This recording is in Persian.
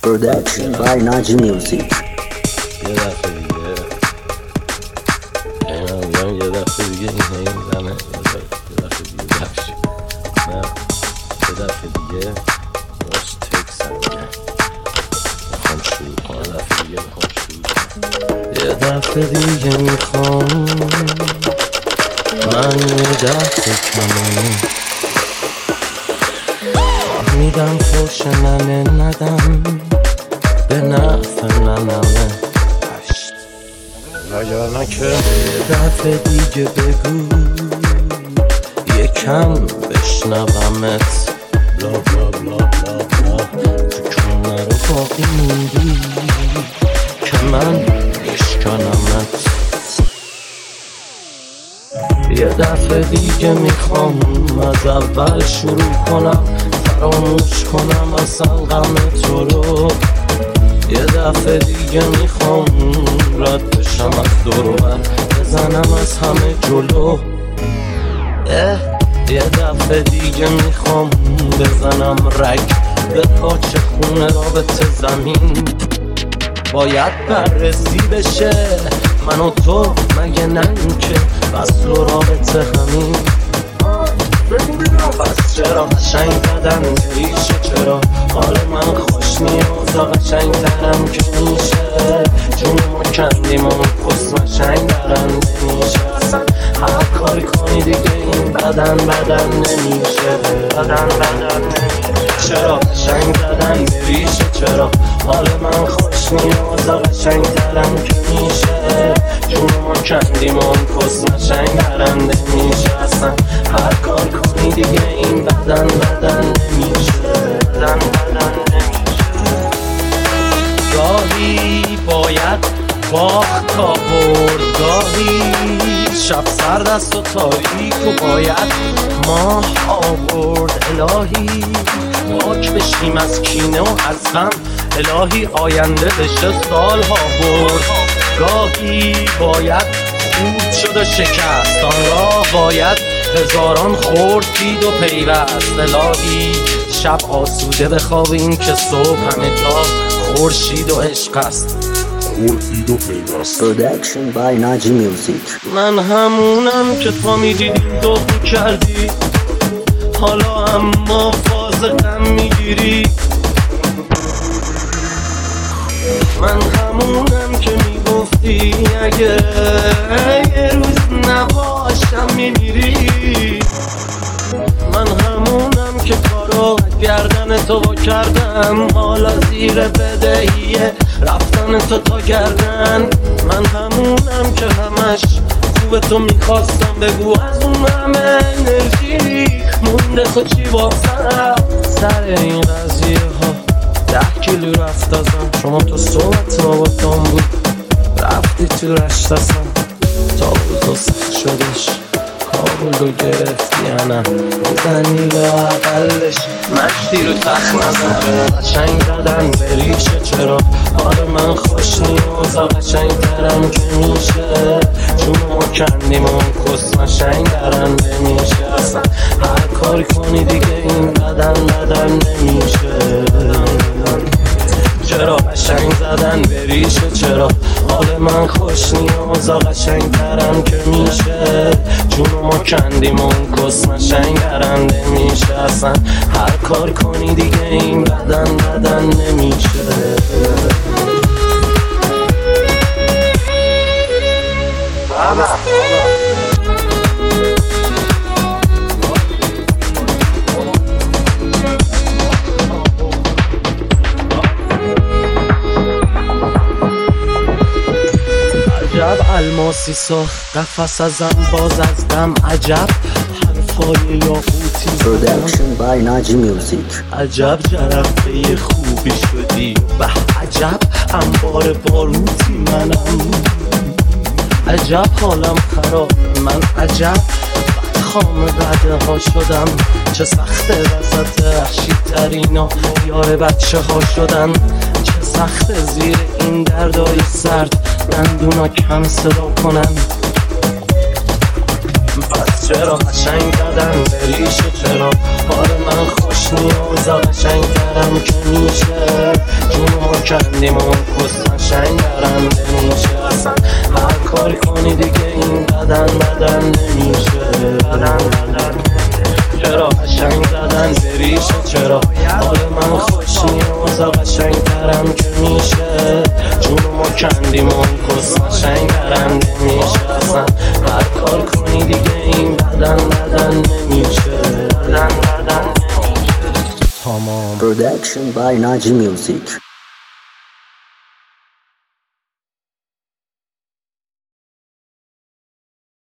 Production by Naji Music. یه دفعه دیگه اینا میگم یه دفعه دیگه این میزنه یه دفعه دیگه بخشی نه یه دفعه دیگه باش تکسن میخوام شروع کنم دفعه دیگه میخوام شروع کنم یه دفعه دیگه میخوام من یه دفعه کمانه میدم خوش ننه ندم به نفع ننمه وگرنه که یه دفعه دیگه بگو یکم بشنومت بلا بلا بلا بلا بلا تو کنه رو باقی موندی که من بشکنمت یه دفعه دیگه میخوام از اول شروع کنم فراموش کنم اصلا غم تو رو یه دفعه دیگه میخوام رد بشم از دور و بر بزنم از همه جلو یه دفعه دیگه میخوام بزنم رگ به پاچه خونه رابطه زمین باید بررسی بشه من و تو مگه نه که وصل و رابطه همین پس چرا قشنگ زدن ریشه چرا حال من خوش نیاز قشنگ ترم که میشه جون ما کندیم و کس قشنگ درم نمیشه اصلا هر کاری کنی دیگه این بدن نمیشه بدن نمیشه چرا قشنگ زدن ریشه چرا حال من خوش نیاز قشنگ ترم که میشه جون ما کندیم و کس قشنگ درم نمیشه اصلا هر کار کنی دیگه این بدن نمیشه بدن نمیشه گاهی باید باخت تا برد گاهی شب سرد است و تاریک و باید ماه آورد الهی پاک بشیم از کینه و از غم الهی آینده بشه سالها برد گاهی باید خود شد و شکست آن راه باید هزاران خورد دید و پیوست الهی شب آسوده بخوابیم که صبح همه جا خورشید و عشق است Production by Naji Music. من همونم که تو میدیدی تو کردی حالا اما فاز غم میگیری من همونم که میگفتی اگه یه روز نباشم میمیری من همونم که کارو گردن تو کردم حالا زیر بدهیه رفتن تو تا گردن من همونم که همش خوب تو میخواستم بگو از اون همه انرژی مونده تو چی واسم سر این قضیه ها 10 کیلو رفت ازم شما تو صحبت رابطان بود رفتی تو رشت ازم تا روزا سخت شدش کابل رو گرفتی انم بزنی لااقلش مشتی رو تخت نزن قشنگ زدن به ریشه چرا حال من خوش نیاز قشنگ ترم که میشه چون ما کندیم و کس قشنگ درم نمیشه اصلا هر کاری کنی دیگه این بدن نمیشه چرا قشنگ زدن به ریشه چرا حال من خوش نیاز قشنگ ترم که میشه چون ما کندیم و کس قشنگ درم نمیشه اصلا هر کار کنی دیگه این بدن نمیشه عجب الماسی ساخت قفس ازم باز از دم عجب حرفای یاقوتی Production by Naji Music. عجب جرقه خوبی شدی به عجب انبار باروتی منم عجب حالم خراب من عجب خام رده ها شدم چه سخته وسط وحشی ترینا یار بچه ها شدن چه سخته زیر این دردای سرد دندونا کم صدا کنن پس چرا قشنگ زدن به ریشه چرا حال من خوش نیاز قشنگ ترم که میشه جون کندیم و کستن شنگ درنده میشه اصلا هر کاری کنی دیگه این بدن نمیشه چرا قشنگ زدن بریشه چرا حال من خوشیه واسه قشنگ ترم که میشه جونو ما کندیم و کستن شنگ درنده میشه اصلا هر کار کنی دیگه این بدن نمیشه تمام Production by Naji Music.